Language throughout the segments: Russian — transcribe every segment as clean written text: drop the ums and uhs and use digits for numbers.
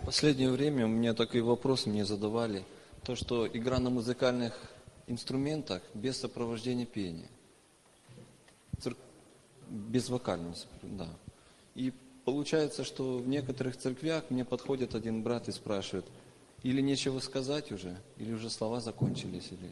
В последнее время у меня такие вопросы мне задавали. То, что игра на музыкальных инструментах без сопровождения пения. Без вокального, да. И получается, что в некоторых церквях мне подходит один брат и спрашивает, или нечего сказать уже, или уже слова закончились, или...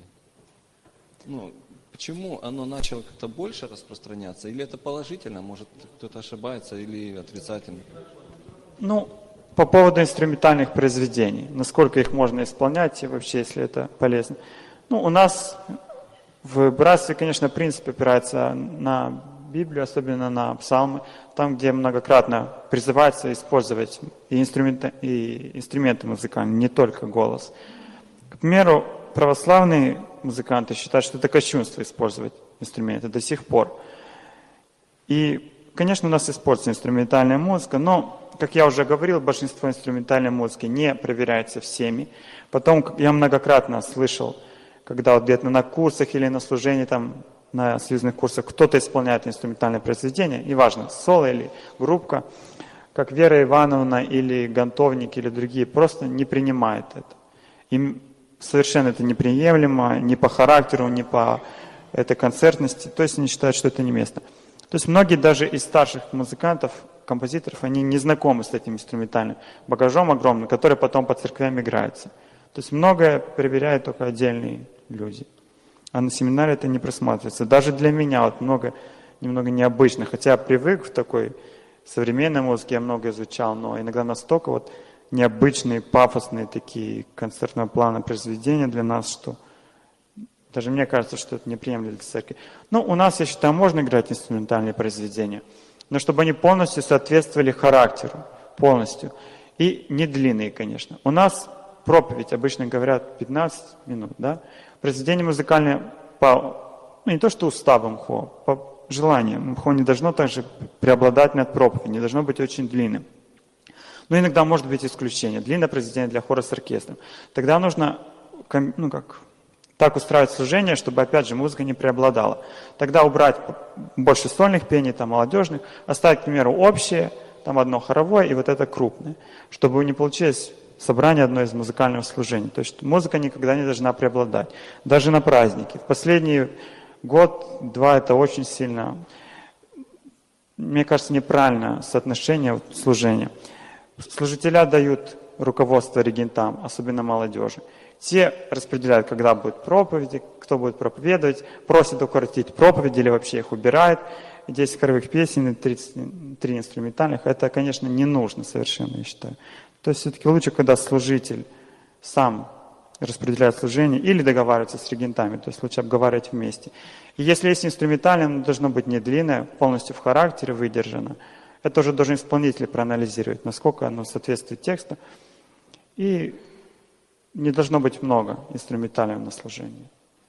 Ну, почему оно начало как-то больше распространяться? Или это положительно, может кто-то ошибается, или отрицательно? Ну, по поводу инструментальных произведений, насколько их можно исполнять и вообще, если это полезно. Ну, у нас в братстве, конечно, принцип опирается на Библию, особенно на псалмы, там, где многократно призывается использовать и инструменты музыкальные, не только голос. К примеру, православные музыканты считают, что это кощунство использовать инструменты до сих пор. И, конечно, у нас используется инструментальная музыка, но, как я уже говорил, большинство инструментальной музыки не проверяется всеми. Потом я многократно слышал, когда вот где-то на курсах или на служении, там, на союзных курсах, кто-то исполняет инструментальное произведение, неважно, соло или группка, как Вера Ивановна или Гонтовник или другие, просто не принимают это. Им совершенно это неприемлемо ни по характеру, ни по этой концертности, то есть они считают, что это не место. То есть многие даже из старших музыкантов, композиторов, они не знакомы с этим инструментальным багажом огромным, который потом по церквям играется. То есть многое проверяют только отдельные люди. А на семинаре это не просматривается. Даже для меня вот немного необычно, хотя я привык в такой современной музыке, я много изучал, но иногда настолько вот необычные, пафосные такие концертного плана произведения для нас, что даже мне кажется, что это неприемлемо для церкви. Ну, у нас, я считаю, можно играть инструментальные произведения, но чтобы они полностью соответствовали характеру, полностью. И не длинные, конечно. У нас проповедь, обычно говорят 15 минут, да? Произведение музыкальное не то что уставом МХО, по желанию. МХО не должно также преобладать над проповедью, не должно быть очень длинным. Но иногда может быть исключение. Длинное произведение для хора с оркестром. Тогда нужно так устраивать служение, чтобы, опять же, музыка не преобладала. Тогда убрать больше сольных пений, там, молодежных, оставить, к примеру, общее, там одно хоровое и вот это крупное, чтобы не получилось собрание одно из музыкального служения. То есть музыка никогда не должна преобладать. Даже на праздники. В последний год-два это очень сильно, мне кажется, неправильное соотношение служения. Служителя дают руководство регентам, особенно молодежи. Те распределяют, когда будут проповеди, кто будет проповедовать, просят укоротить проповеди или вообще их убирают. 10 хоровых песен и 33 инструментальных. Это, конечно, не нужно совершенно, я считаю. То есть все-таки лучше, когда служитель сам распределяет служение или договаривается с регентами, то есть лучше обговаривать вместе. И если есть инструментальное, оно должно быть не длинное, полностью в характере выдержано. Это уже должен исполнитель проанализировать, насколько оно соответствует тексту. И не должно быть много инструментального на служении.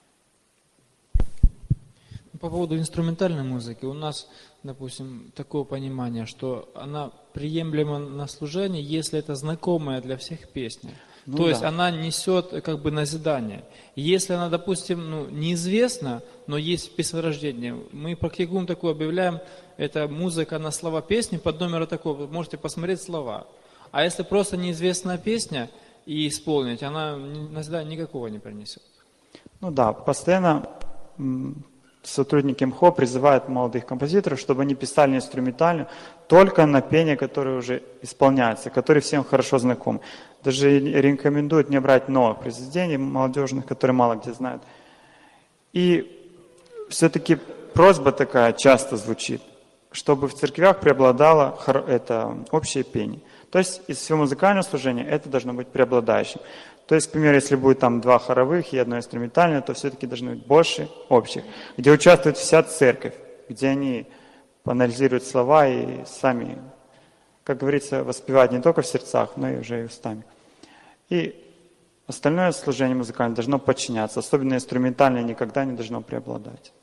По поводу инструментальной музыки у нас, допустим, такое понимание, что она приемлема на служении, если это знакомая для всех песня. То есть она несет как бы назидание. Если она, допустим, неизвестна, но есть песнорождение, мы практикуем такое, объявляем, это музыка на слова песни под номером такого, вы можете посмотреть слова. А если просто неизвестная песня и исполнить, она назидания никакого не принесет. Постоянно сотрудники МХО призывают молодых композиторов, чтобы они писали инструментально только на пение, которое уже исполняется, которое всем хорошо знакомо. Даже рекомендуют не брать новых произведений молодежных, которые мало где знают. И все-таки просьба такая часто звучит, чтобы в церквях преобладало это общее пение. То есть из всего музыкального служения это должно быть преобладающим. То есть, к примеру, если будет там 2 хоровых и 1 инструментальное, то все-таки должно быть больше общих, где участвует вся церковь, где они анализируют слова и сами, как говорится, воспевают не только в сердцах, но и уже и устами. И остальное служение музыкальное должно подчиняться, особенно инструментальное никогда не должно преобладать.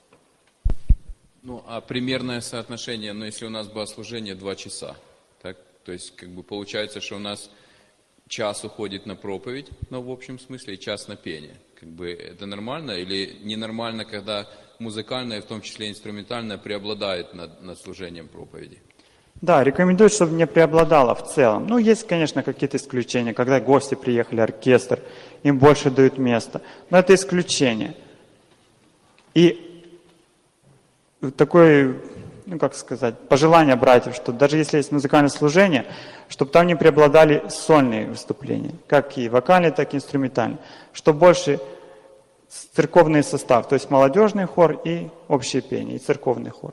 А примерное соотношение, если у нас богослужение 2 часа, так? То есть, получается, что у нас час уходит на проповедь, в общем смысле, и час на пение. Это нормально или ненормально, когда музыкальное, в том числе инструментальное, преобладает над служением проповеди? Да, рекомендуют, чтобы не преобладало в целом. Ну, есть, конечно, какие-то исключения, когда гости приехали, оркестр, им больше дают места. Но это исключение. И такое, ну, как сказать, пожелание братьев, что даже если есть музыкальное служение, чтобы там не преобладали сольные выступления, как и вокальные, так и инструментальные. Чтобы больше церковный состав, то есть молодежный хор и общее пение, и церковный хор.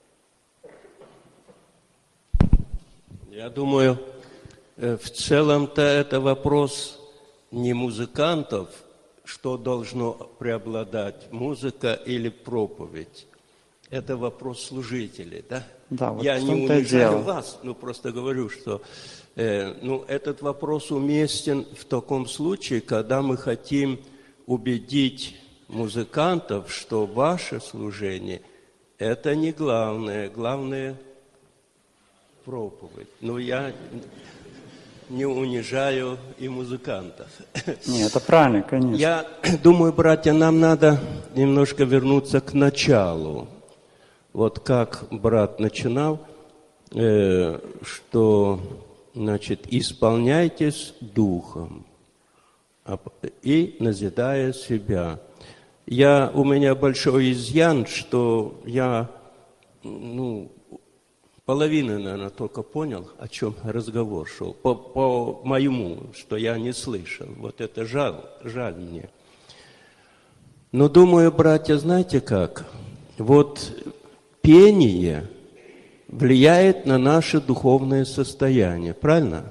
Я думаю, в целом-то это вопрос не музыкантов, что должно преобладать, музыка или проповедь. Это вопрос служителей, да? Да, вот я в не том-то и унижаю дело. вас, но просто говорю, что этот вопрос уместен в таком случае, когда мы хотим убедить музыкантов, что ваше служение – это не главное, главное – проповедь. Но я не унижаю и музыкантов. Нет, это правильно, конечно. Я думаю, братья, нам надо немножко вернуться к началу. Вот как брат начинал, что, значит, исполняйтесь духом и назидая себя. У меня большой изъян, что я, половину, наверное, только понял, о чем разговор шел. По моему, что я не слышал. Вот это жаль мне. Но думаю, братья, знаете как? Вот пение влияет на наше духовное состояние, правильно?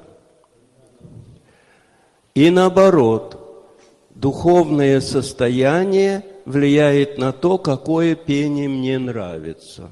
И наоборот, духовное состояние влияет на то, какое пение мне нравится.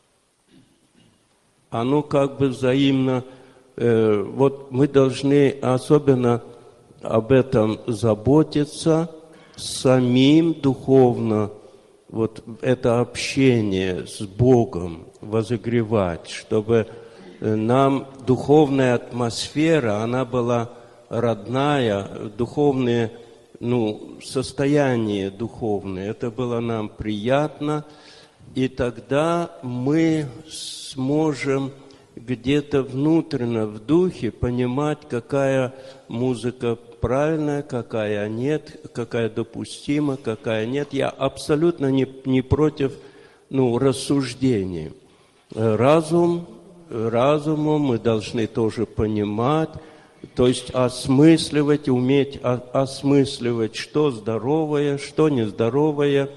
Оно как бы взаимно, вот мы должны особенно об этом заботиться, самим духовно, вот это общение с Богом возогревать, чтобы нам духовная атмосфера, она была родная, духовное, состояние духовное, это было нам приятно, и тогда мы сможем где-то внутренне, в духе понимать, какая музыка правильная, какая нет, какая допустима, какая нет. Я абсолютно не против рассуждений. Разумом мы должны тоже понимать, то есть осмысливать, уметь осмысливать, что здоровое, что нездоровое.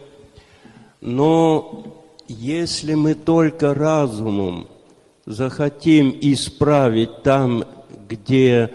Но если мы только разумом захотим исправить там, где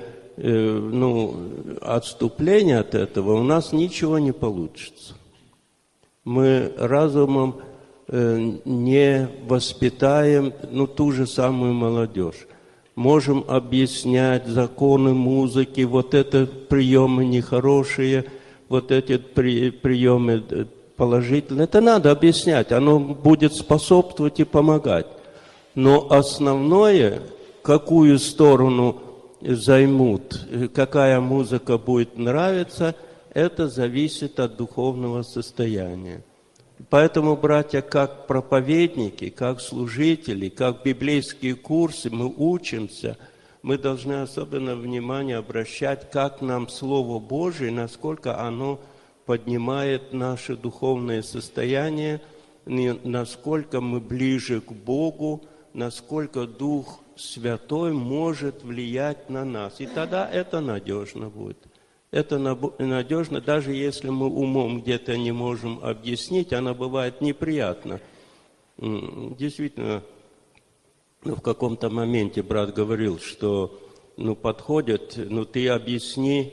отступление от этого, у нас ничего не получится. Мы разумом не воспитаем ту же самую молодежь. Можем объяснять законы музыки, вот это приемы нехорошие, вот эти приемы положительные. Это надо объяснять, оно будет способствовать и помогать. Но основное, какую сторону займут, какая музыка будет нравиться, это зависит от духовного состояния. Поэтому, братья, как проповедники, как служители, как библейские курсы, мы учимся, мы должны особенно внимание обращать, как нам Слово Божие, насколько оно поднимает наше духовное состояние, насколько мы ближе к Богу, насколько Дух Святой может влиять на нас. И тогда это надежно будет. Это надежно, даже если мы умом где-то не можем объяснить, она бывает неприятна. Действительно, в каком-то моменте брат говорил, что подходит, ты объясни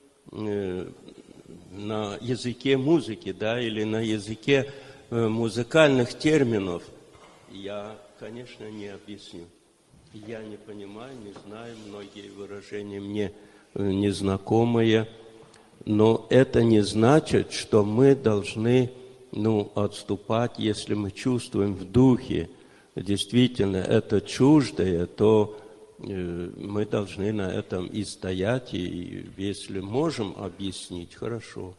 на языке музыки, да, или на языке музыкальных терминов. Я, конечно, не объясню. Я не понимаю, не знаю, многие выражения мне незнакомые, но это не значит, что мы должны, отступать, если мы чувствуем в духе, действительно, это чуждое, то мы должны на этом и стоять, и если можем объяснить, хорошо.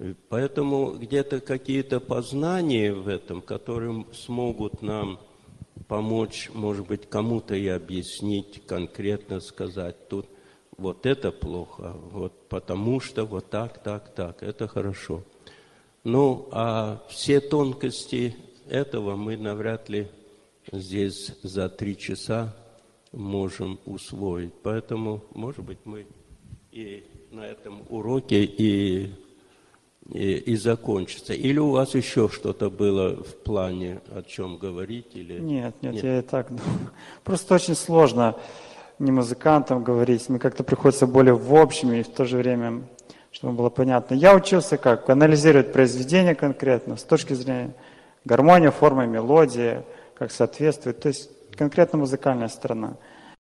Поэтому где-то какие-то познания в этом, которые смогут нам помочь, может быть, кому-то и объяснить, конкретно сказать, тут вот это плохо, вот потому что вот так, это хорошо. Ну, а все тонкости этого мы навряд ли здесь за 3 часа можем усвоить. Поэтому, может быть, мы и на этом уроке и закончится. Или у вас еще что-то было в плане, о чем говорить? Или... Нет, я и так думаю. Просто очень сложно не музыкантам говорить. Мне как-то приходится более в общем и в то же время, чтобы было понятно. Я учился как? Анализировать произведение конкретно с точки зрения гармония, форма, мелодия, как соответствует. То есть конкретно музыкальная сторона.